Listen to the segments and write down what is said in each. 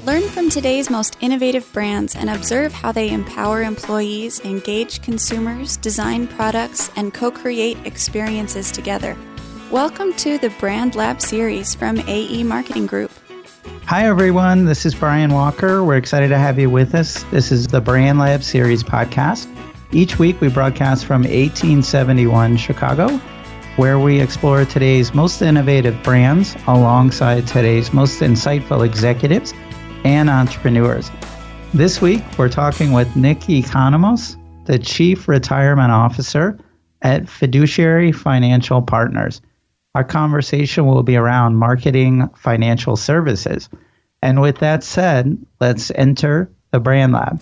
Learn from today's most innovative brands and observe how they empower employees, engage consumers, design products, and co-create experiences together. Welcome to the Brand Lab series from AE Marketing Group. Hi, everyone. This is Brian Walker. We're excited to have you with us. This is the Brand Lab series podcast. Each week, we broadcast from 1871 Chicago, where we explore today's most innovative brands alongside today's most insightful executives and entrepreneurs. This week, we're talking with Nick Economos, the Chief Retirement Officer at Fiduciary Financial Partners. Our conversation will be around marketing financial services. And with that said, let's enter the Brand Lab.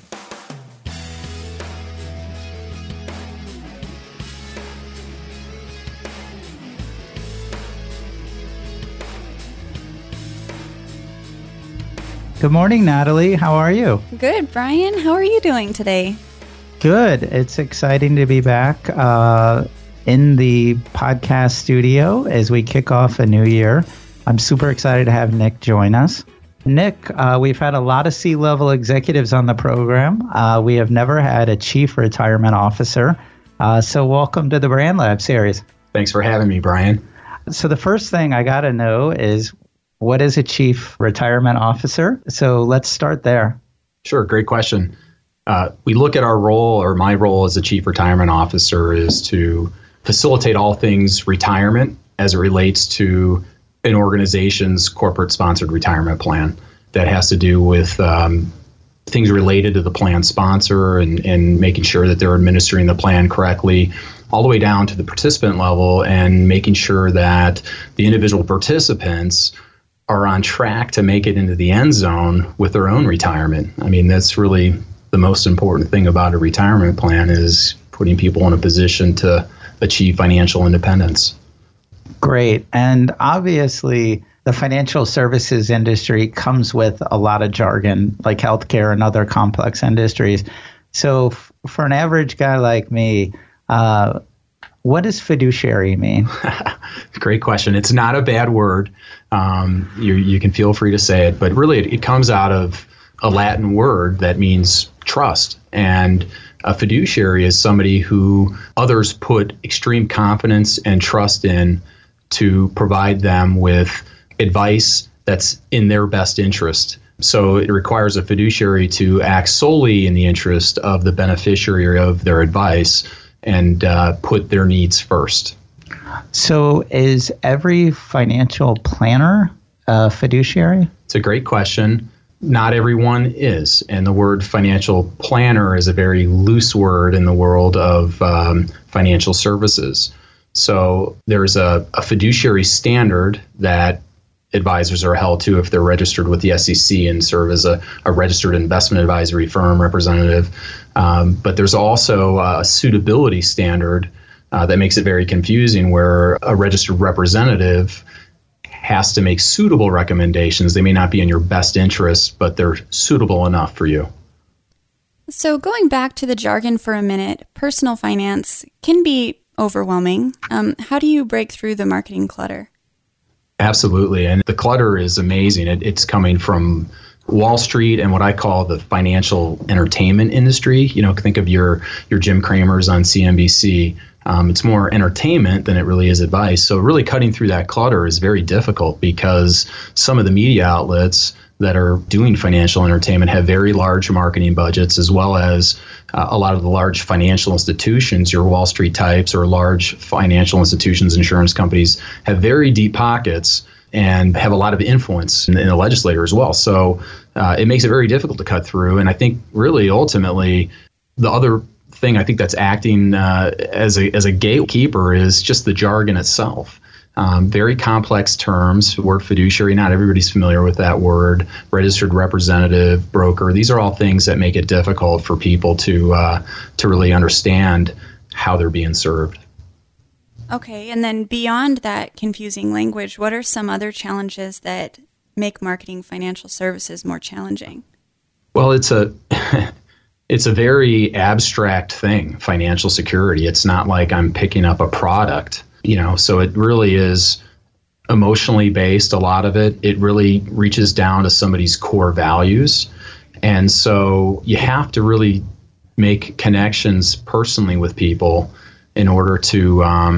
Good morning, Natalie. How are you? Good, Brian. How are you doing today? Good. It's exciting to be back in the podcast studio as we kick off a new year. I'm super excited to have Nick join us. Nick, we've had a lot of C-level executives on the program. We have never had a Chief Retirement Officer. So welcome to the Brand Lab series. Thanks for having me, Brian. So the first thing I got to know is, what is a Chief Retirement Officer? So let's start there. Sure, great question. We look at our role, or my role as a Chief Retirement Officer, is to facilitate all things retirement as it relates to an organization's corporate-sponsored retirement plan. That has to do with things related to the plan sponsor and making sure that they're administering the plan correctly, all the way down to the participant level, and making sure that the individual participants are on track to make it into the end zone with their own retirement. I mean, that's really the most important thing about a retirement plan, is putting people in a position to achieve financial independence. Great. And obviously, the financial services industry comes with a lot of jargon, like healthcare and other complex industries. So for an average guy like me, what does fiduciary mean? Great question. It's not a bad word. You can feel free to say it, but really it comes out of a Latin word that means trust. And a fiduciary is somebody who others put extreme confidence and trust in to provide them with advice that's in their best interest. So it requires a fiduciary to act solely in the interest of the beneficiary of their advice and put their needs first. So is every financial planner a fiduciary? It's a great question. Not everyone is. And the word financial planner is a very loose word in the world of financial services. So there's a fiduciary standard that advisors are held to if they're registered with the SEC and serve as a registered investment advisory firm representative. But there's also a suitability standard that makes it very confusing, where a registered representative has to make suitable recommendations. They may not be in your best interest, but they're suitable enough for you. So going back to the jargon for a minute, personal finance can be overwhelming. How do you break through the marketing clutter? Absolutely. And the clutter is amazing. It's coming from Wall Street and what I call the financial entertainment industry. You know, think of your Jim Cramers on CNBC. It's more entertainment than it really is advice. So really cutting through that clutter is very difficult, because some of the media outlets that are doing financial entertainment have very large marketing budgets, as well as a lot of the large financial institutions, your Wall Street types or large financial institutions, insurance companies, have very deep pockets and have a lot of influence in the legislature as well. So it makes it very difficult to cut through. And I think really ultimately the other thing I think that's acting as a gatekeeper is just the jargon itself. Very complex terms. Word fiduciary, not everybody's familiar with that word. Registered representative, broker. These are all things that make it difficult for people to really understand how they're being served. Okay, and then beyond that confusing language, what are some other challenges that make marketing financial services more challenging? Well, it's a very abstract thing, financial security. It's not like I'm picking up a product, so it really is emotionally based, a lot of it. It really reaches down to somebody's core values. And so you have to really make connections personally with people in order to,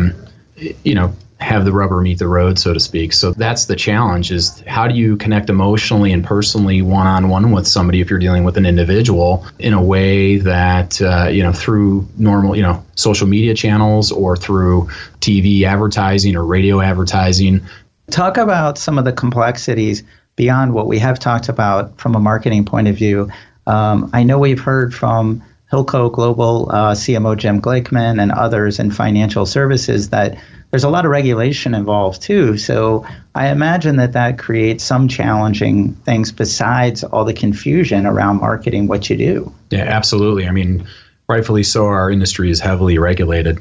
have the rubber meet the road, so to speak. So that's the challenge, is how do you connect emotionally and personally one-on-one with somebody if you're dealing with an individual in a way that, through normal, social media channels or through TV advertising or radio advertising. Talk about some of the complexities beyond what we have talked about from a marketing point of view. I know we've heard from Hilco Global CMO Jim Glickman and others in financial services that there's a lot of regulation involved too. So I imagine that creates some challenging things besides all the confusion around marketing what you do. Yeah, absolutely. I mean, rightfully so, our industry is heavily regulated,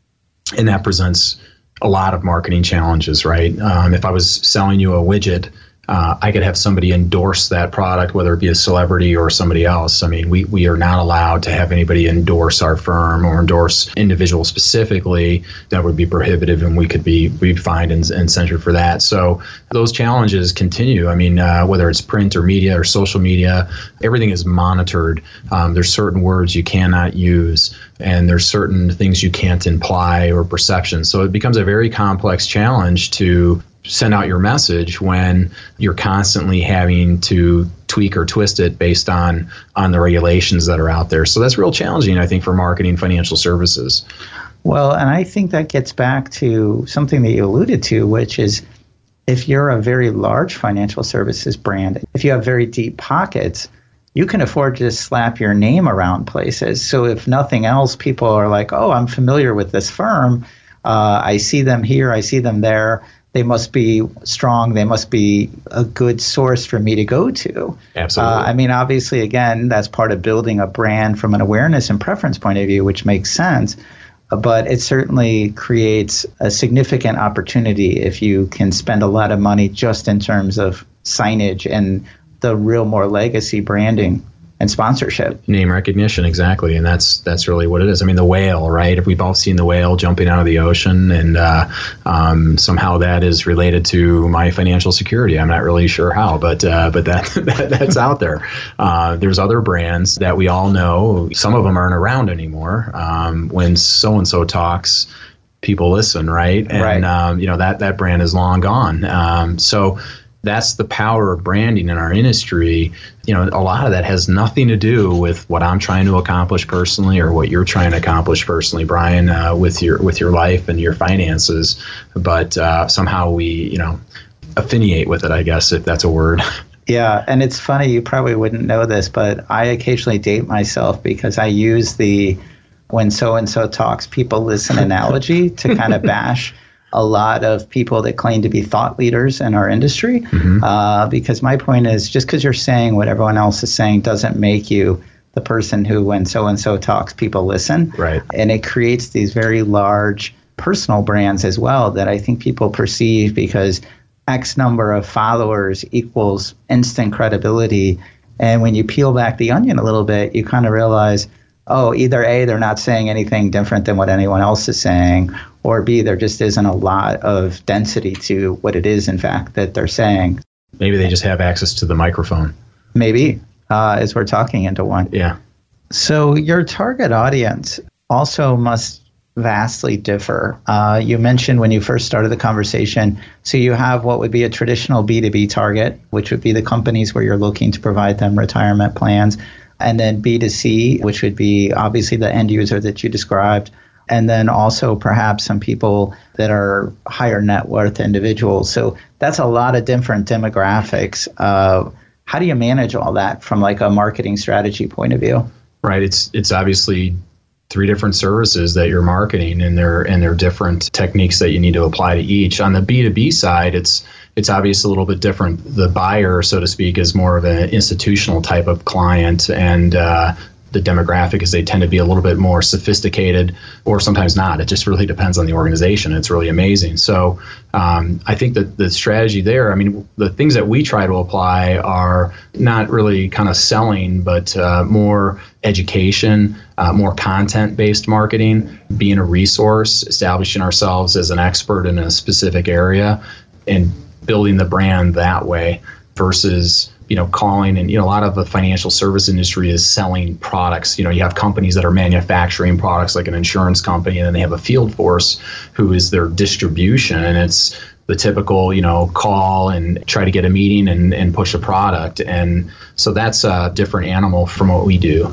and that presents a lot of marketing challenges, right? If I was selling you a widget, I could have somebody endorse that product, whether it be a celebrity or somebody else. I mean, we are not allowed to have anybody endorse our firm or endorse individuals specifically. That would be prohibitive, and we'd be fined and censured for that. So those challenges continue. I mean, whether it's print or media or social media, everything is monitored. There's certain words you cannot use, and there's certain things you can't imply or perception. So it becomes a very complex challenge to send out your message when you're constantly having to tweak or twist it based on the regulations that are out there. So that's real challenging, I think, for marketing financial services. Well, and I think that gets back to something that you alluded to, which is if you're a very large financial services brand, if you have very deep pockets, you can afford to just slap your name around places. So if nothing else, people are like, oh, I'm familiar with this firm. I see them here, I see them there. They must be strong. They must be a good source for me to go to. Absolutely. Obviously, again, that's part of building a brand from an awareness and preference point of view, which makes sense. But it certainly creates a significant opportunity if you can spend a lot of money just in terms of signage and the real more legacy branding and sponsorship. Name recognition, exactly. And that's really what it is. I mean, the whale, right? If we've all seen the whale jumping out of the ocean, and somehow that is related to my financial security. I'm not really sure how, but that's out there. There's other brands that we all know. Some of them aren't around anymore. When so-and-so talks, people listen, right? And, right. That brand is long gone. So that's the power of branding in our industry. A lot of that has nothing to do with what I'm trying to accomplish personally or what you're trying to accomplish personally, Brian, with your life and your finances. But somehow we, affiniate with it, I guess, if that's a word. Yeah, and it's funny, you probably wouldn't know this, but I occasionally date myself because I use the when so-and-so talks, people listen analogy to kind of bash a lot of people that claim to be thought leaders in our industry. Mm-hmm. Because my point is, just because you're saying what everyone else is saying doesn't make you the person who, when so-and-so talks, people listen. Right. And it creates these very large personal brands as well that I think people perceive because X number of followers equals instant credibility. And when you peel back the onion a little bit, you kind of realize, oh, either A, they're not saying anything different than what anyone else is saying, or B, there just isn't a lot of density to what it is, in fact, that they're saying. Maybe they just have access to the microphone. Maybe, as we're talking into one. Yeah. So your target audience also must vastly differ. You mentioned when you first started the conversation, so you have what would be a traditional B2B target, which would be the companies where you're looking to provide them retirement plans, and then B2C, which would be obviously the end user that you described, and then also perhaps some people that are higher net worth individuals. So that's a lot of different demographics. How do you manage all that from like a marketing strategy point of view? Right. It's obviously 3 different services that you're marketing, and they're different techniques that you need to apply to each. On the B2B side, it's obviously a little bit different. The buyer, so to speak, is more of an institutional type of client, and the demographic is they tend to be a little bit more sophisticated, or sometimes not. It just really depends on the organization. It's really amazing. So I think that the strategy there, I mean, the things that we try to apply are not really kind of selling, but more education, more content-based marketing, being a resource, establishing ourselves as an expert in a specific area, and building the brand that way versus, calling. And, a lot of the financial service industry is selling products. You have companies that are manufacturing products like an insurance company, and then they have a field force who is their distribution. And it's the typical, call and try to get a meeting and push a product. And so that's a different animal from what we do.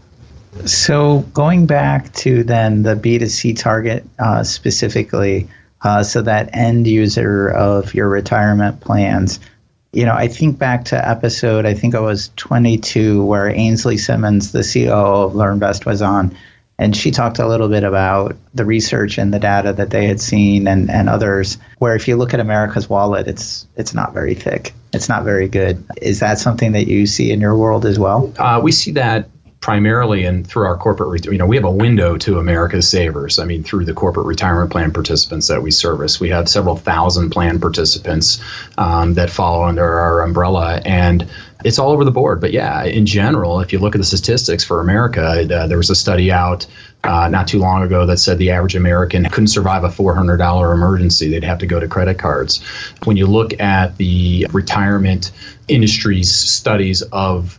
So going back to then the B2C target specifically, so that end user of your retirement plans, I think back to episode, I think it was 22, where Ainsley Simmons, the COO of LearnVest, was on. And she talked a little bit about the research and the data that they had seen and others, where if you look at America's Wallet, it's not very thick. It's not very good. Is that something that you see in your world as well? We see that primarily through our corporate, we have a window to America's savers. Through the corporate retirement plan participants that we service. We have several thousand plan participants that fall under our umbrella, and it's all over the board. But yeah, in general, if you look at the statistics for America, there was a study out not too long ago that said the average American couldn't survive a $400 emergency. They'd have to go to credit cards. When you look at the retirement industry's studies of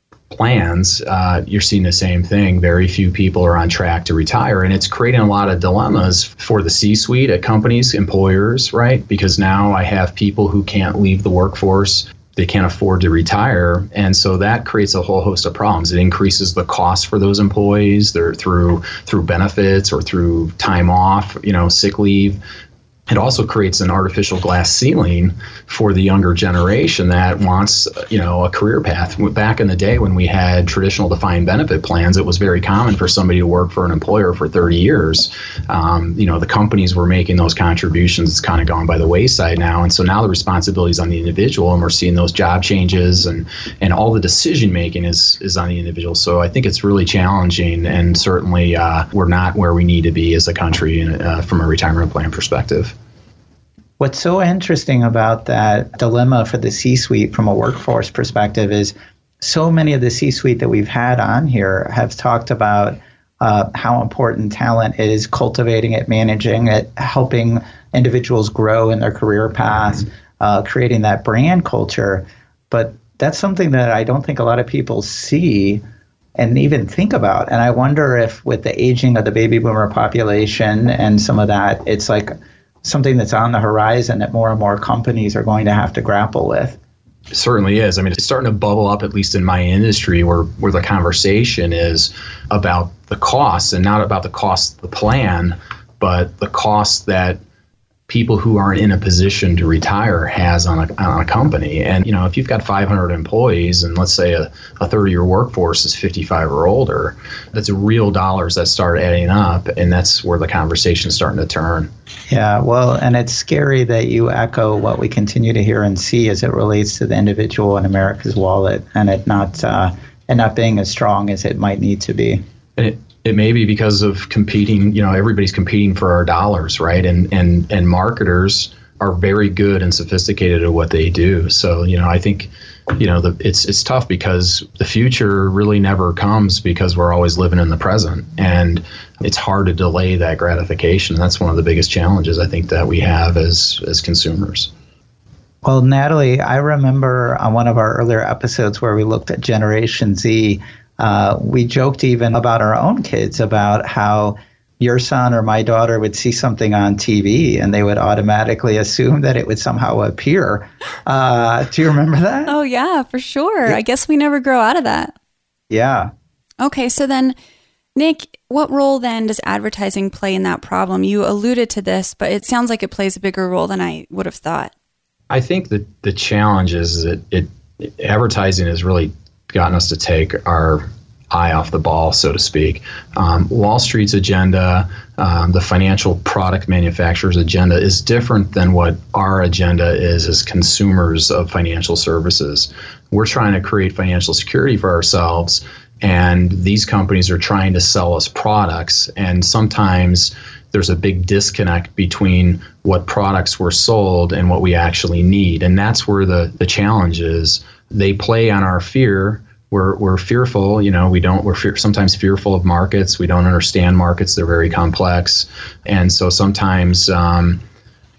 plans, you're seeing the same thing. Very few people are on track to retire, and it's creating a lot of dilemmas for the C-suite at companies, employers, right? Because now I have people who can't leave the workforce. They can't afford to retire, and so that creates a whole host of problems. It increases the cost for those employees. They're through benefits or through time off, sick leave. It also creates an artificial glass ceiling for the younger generation that wants, a career path. Back in the day when we had traditional defined benefit plans, it was very common for somebody to work for an employer for 30 years. The companies were making those contributions. It's kind of gone by the wayside now. And so now the responsibility is on the individual, and we're seeing those job changes and all the decision making is on the individual. So I think it's really challenging, and certainly we're not where we need to be as a country from a retirement plan perspective. What's so interesting about that dilemma for the C-suite from a workforce perspective is so many of the C-suite that we've had on here have talked about how important talent is, cultivating it, managing it, helping individuals grow in their career paths, creating that brand culture. But that's something that I don't think a lot of people see and even think about. And I wonder if with the aging of the baby boomer population and some of that, it's like something that's on the horizon that more and more companies are going to have to grapple with. It certainly is. It's starting to bubble up, at least in my industry, where the conversation is about the costs, and not about the cost of the plan, but the cost that people who aren't in a position to retire has on a company. And, if you've got 500 employees and let's say a third of your workforce is 55 or older, that's real dollars that start adding up. And that's where the conversation is starting to turn. Yeah, well, and it's scary that you echo what we continue to hear and see as it relates to the individual in America's Wallet, and it not being as strong as it might need to be. And it may be because of competing, everybody's competing for our dollars, right? And marketers are very good and sophisticated at what they do. So, I think, it's tough because the future really never comes because we're always living in the present. And it's hard to delay that gratification. That's one of the biggest challenges I think that we have as consumers. Well, Natalie, I remember on one of our earlier episodes where we looked at Generation Z, we joked even about our own kids, about how your son or my daughter would see something on TV and they would automatically assume that it would somehow appear. Do you remember that? Oh, yeah, for sure. Yeah. I guess we never grow out of that. Yeah. Okay, so then, Nick, what role then does advertising play in that problem? You alluded to this, but it sounds like it plays a bigger role than I would have thought. I think that the challenge is that advertising has really gotten us to take our eye off the ball, so to speak. Wall Street's agenda, the financial product manufacturer's agenda is different than what our agenda is as consumers of financial services. We're trying to create financial security for ourselves, and these companies are trying to sell us products, and sometimes there's a big disconnect between what products were sold and what we actually need. And that's where the challenge is. They play on our fear. We're fearful, we're sometimes fearful of markets. We don't understand markets. They're very complex. And so sometimes,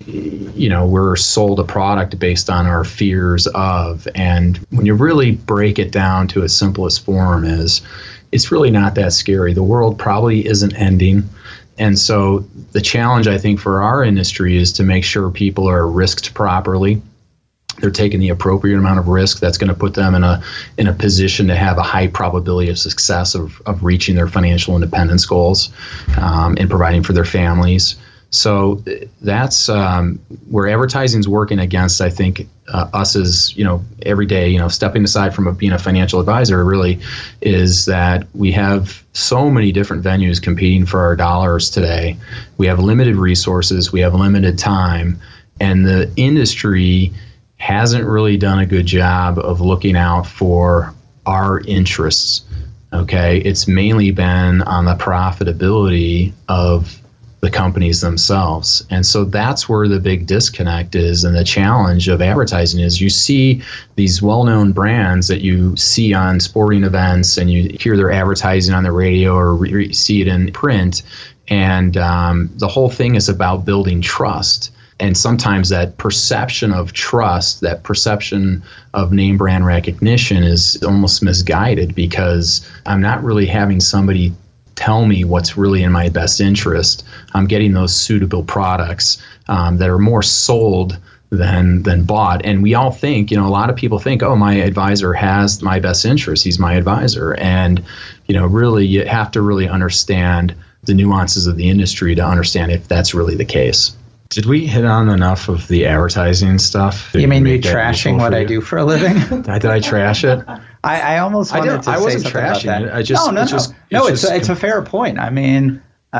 we're sold a product based on our fears of. And when you really break it down to its simplest form is, it's really not that scary. The world probably isn't ending. And so the challenge, I think, for our industry is to make sure people are risked properly. They're taking the appropriate amount of risk that's going to put them in a position to have a high probability of success of reaching their financial independence goals and providing for their families. So that's where advertising's working against, I think, us as, every day, stepping aside from being a financial advisor really is that we have so many different venues competing for our dollars today. We have limited resources, we have limited time, and the industry hasn't really done a good job of looking out for our interests. Okay, it's mainly been on the profitability of the companies themselves. And so that's where the big disconnect is, and the challenge of advertising is you see these well-known brands that you see on sporting events and you hear their advertising on the radio or see it in print, and the whole thing is about building trust. And sometimes that perception of trust, that perception of name brand recognition is almost misguided, because I'm not really having somebody tell me what's really in my best interest. I'm getting those suitable products that are more sold than bought. And we all think, a lot of people think, oh, my advisor has my best interest. He's my advisor. And, really, you have to really understand the nuances of the industry to understand if that's really the case. Did we hit on enough of the advertising stuff? You mean you trashing what I do for a living? Did I trash it? I almost wanted to say something about that. I just, no, it's a fair point. I mean,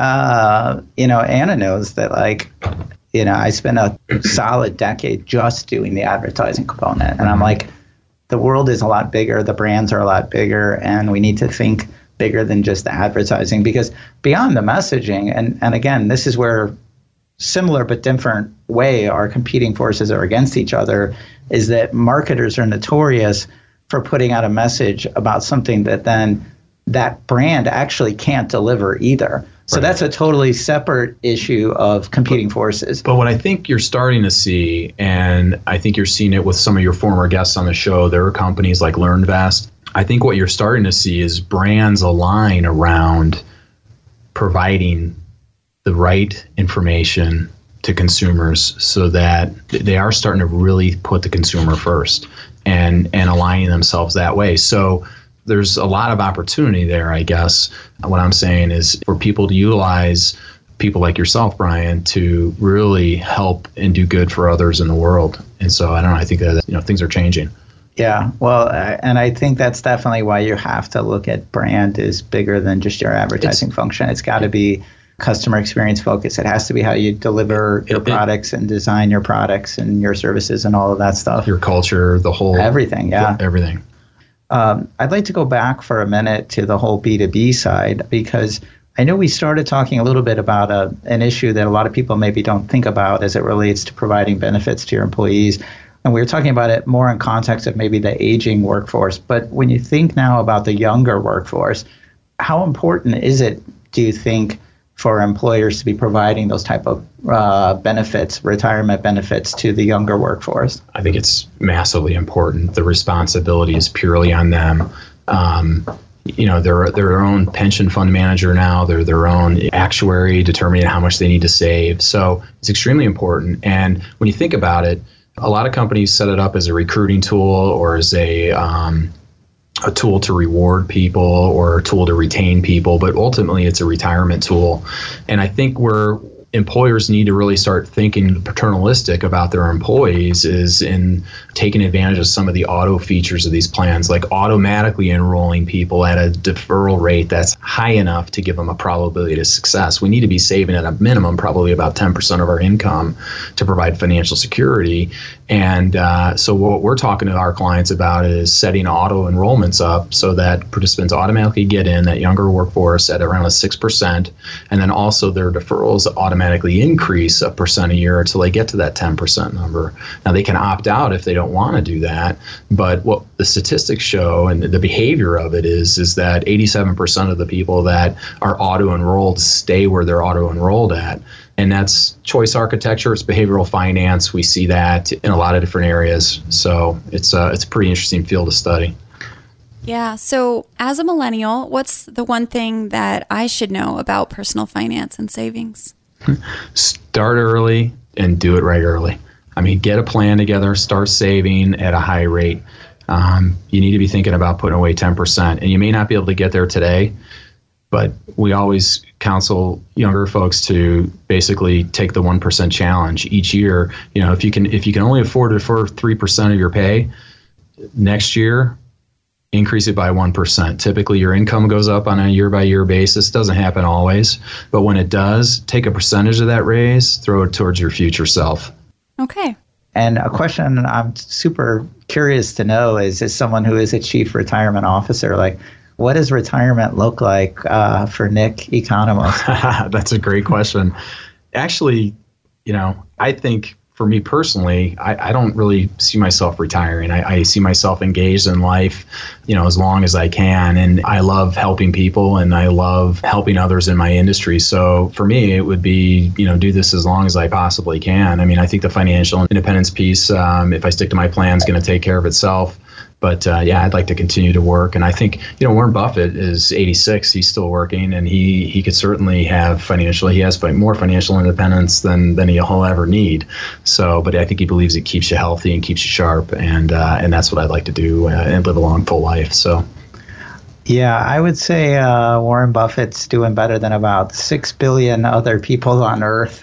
Anna knows that, I spent a solid decade just doing the advertising component. And I'm like, the world is a lot bigger, the brands are a lot bigger, and we need to think bigger than just the advertising, because beyond the messaging, and again, this is where similar but different way our competing forces are against each other, is that marketers are notorious for putting out a message about something that then that brand actually can't deliver either. So that's a totally separate issue of competing forces. But what I think you're starting to see, and I think you're seeing it with some of your former guests on the show, there are companies like LearnVest. I think what you're starting to see is brands align around providing the right information to consumers, so that they are starting to really put the consumer first and aligning themselves that way. So there's a lot of opportunity there, I guess. What I'm saying is for people to utilize people like yourself, Brian, to really help and do good for others in the world. And so I don't know, I think that things are changing. Yeah, well, and I think that's definitely why you have to look at brand is bigger than just your advertising function. It's got to be customer experience focused. It has to be how you deliver your products and design your products and your services and all of that stuff. Your culture, the whole... Everything, yeah. Everything. I'd like to go back for a minute to the whole B2B side, because I know we started talking a little bit about an issue that a lot of people maybe don't think about as it relates to providing benefits to your employees. And we were talking about it more in context of maybe the aging workforce. But when you think now about the younger workforce, how important is it, do you think, for employers to be providing those type of benefits, retirement benefits to the younger workforce? I think it's massively important. The responsibility is purely on them. They're their own pension fund manager now. They're their own actuary determining how much they need to save. So it's extremely important. And when you think about it, a lot of companies set it up as a recruiting tool or as a tool to reward people or a tool to retain people, but ultimately it's a retirement tool. And I think where employers need to really start thinking paternalistic about their employees is in taking advantage of some of the auto features of these plans, like automatically enrolling people at a deferral rate that's high enough to give them a probability of success. We need to be saving at a minimum probably about 10% of our income to provide financial security. And so what we're talking to our clients about is setting auto enrollments up so that participants automatically get in, that younger workforce, at around a 6%, and then also their deferrals automatically increase 1% a year until they get to that 10% number. Now they can opt out if they don't want to do that, but what the statistics show and the behavior of it is that 87% of the people that are auto enrolled stay where they're auto enrolled at. And that's choice architecture. It's behavioral finance. We see that in a lot of different areas. So it's a pretty interesting field to study. Yeah. So as a millennial, what's the one thing that I should know about personal finance and savings? Start early and do it right early. I mean, get a plan together, start saving at a high rate. You need to be thinking about putting away 10%. And you may not be able to get there today, but we always counsel younger folks to basically take the 1% challenge each year. You know, if you can only afford to defer 3% of your pay next year, increase it by 1%. Typically, your income goes up on a year-by-year basis. Doesn't happen always, but when it does, take a percentage of that raise, throw it towards your future self. Okay. And a question I'm super curious to know is, as someone who is a chief retirement officer, like, what does retirement look like for Nick Economos? That's a great question. Actually, you know, I think for me personally, I don't really see myself retiring. I see myself engaged in life, you know, as long as I can. And I love helping people and I love helping others in my industry. So for me, it would be, you know, do this as long as I possibly can. I mean, I think the financial independence piece, if I stick to my plan, is going to take care of itself. But yeah, I'd like to continue to work. And I think, you know, Warren Buffett is 86. He's still working, and he could certainly have he has more financial independence than he'll ever need. So, but I think he believes it keeps you healthy and keeps you sharp. And that's what I'd like to do and live a long, full life. So. Yeah, I would say Warren Buffett's doing better than about 6 billion other people on Earth.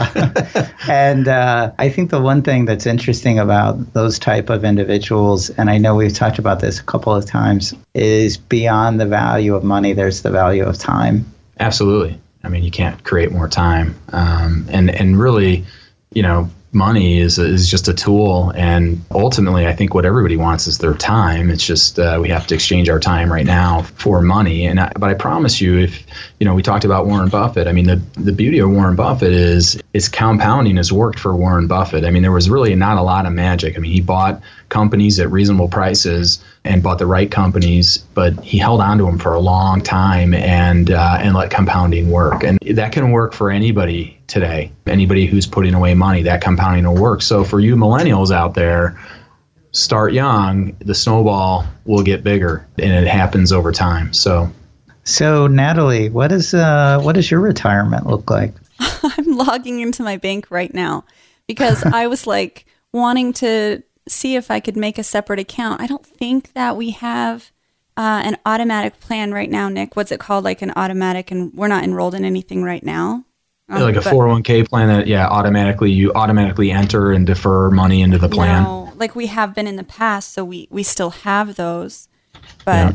And I think the one thing that's interesting about those type of individuals, and I know we've talked about this a couple of times, is beyond the value of money, there's the value of time. Absolutely. I mean, you can't create more time. And really, you know, money is just a tool, and ultimately I think what everybody wants is their time. It's just we have to exchange our time right now for money. But I promise you, if you know, we talked about Warren Buffett. I mean, the beauty of Warren Buffett is compounding has worked for Warren Buffett. I mean, there was really not a lot of magic. I mean, he bought companies at reasonable prices and bought the right companies, but he held on to them for a long time and let compounding work. And that can work for anybody today. Anybody who's putting away money, that compounding will work. So for you millennials out there, start young. The snowball will get bigger, and it happens over time. So Natalie, what does your retirement look like? I'm logging into my bank right now because I was like wanting to see if I could make a separate account. I don't think that we have an automatic plan right now, Nick. What's it called? Like an automatic, and we're not enrolled in anything right now. Like a 401k plan that, you automatically enter and defer money into the plan. No, like we have been in the past, so we still have those, but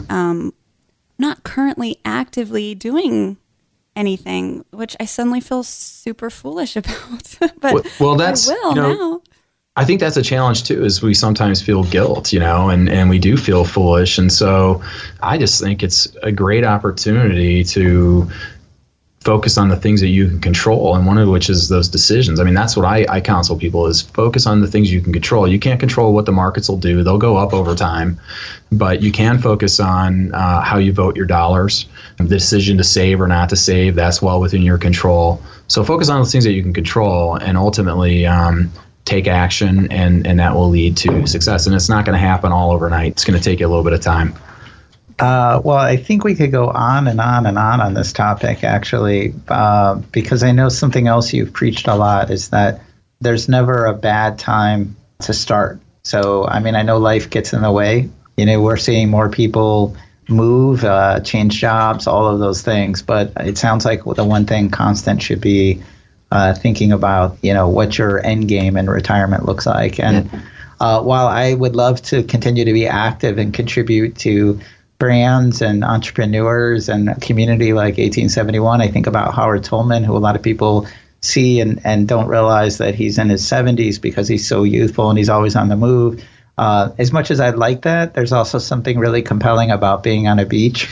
not currently actively doing anything, which I suddenly feel super foolish about. But well, that's, I will now. I think that's a challenge too, is we sometimes feel guilt, you know, and we do feel foolish. And so I just think it's a great opportunity to focus on the things that you can control, and one of which is those decisions. I mean, that's what I counsel people, is focus on the things you can control. You can't control what the markets will do. They'll go up over time, but you can focus on how you vote your dollars. The decision to save or not to save, that's well within your control. So focus on the things that you can control, and ultimately take action, and that will lead to success. And it's not going to happen all overnight. It's going to take you a little bit of time. Well, I think we could go on and on and on this topic, actually, because I know something else you've preached a lot is that there's never a bad time to start. So, I mean, I know life gets in the way. You know, we're seeing more people move, change jobs, all of those things. But it sounds like the one thing constant should be thinking about, you know, what your end game in retirement looks like. And while I would love to continue to be active and contribute to brands and entrepreneurs and a community like 1871, I think about Howard Tolman, who a lot of people see and don't realize that he's in his 70s because he's so youthful and he's always on the move. As much as I'd like that, there's also something really compelling about being on a beach,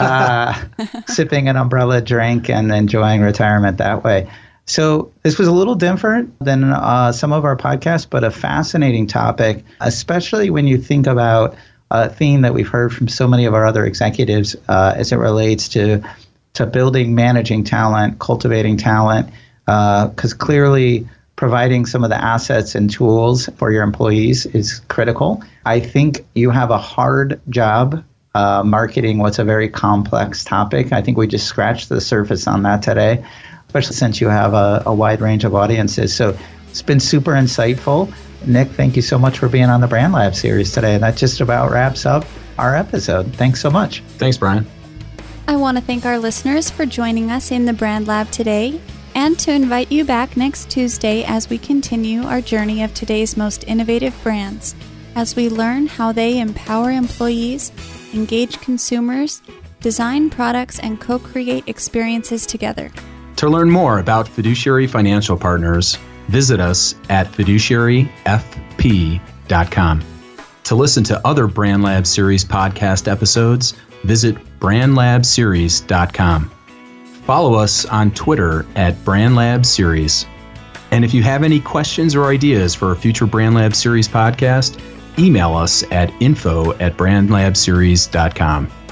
sipping an umbrella drink and enjoying retirement that way. So this was a little different than some of our podcasts, but a fascinating topic, especially when you think about a theme that we've heard from so many of our other executives as it relates to building, managing talent, cultivating talent, because clearly providing some of the assets and tools for your employees is critical. I think you have a hard job marketing what's a very complex topic. I think we just scratched the surface on that today, especially since you have a wide range of audiences. So it's been super insightful. Nick, thank you so much for being on the Brand Lab series today. That just about wraps up our episode. Thanks so much. Thanks, Brian. I want to thank our listeners for joining us in the Brand Lab today, and to invite you back next Tuesday as we continue our journey of today's most innovative brands, as we learn how they empower employees, engage consumers, design products, and co-create experiences together. To learn more about Fiduciary Financial Partners, visit us at fiduciaryfp.com. To listen to other Brand Lab Series podcast episodes, visit brandlabseries.com. Follow us on Twitter at BrandLabSeries. And if you have any questions or ideas for a future Brand Lab Series podcast, email us at info@brandlabseries.com.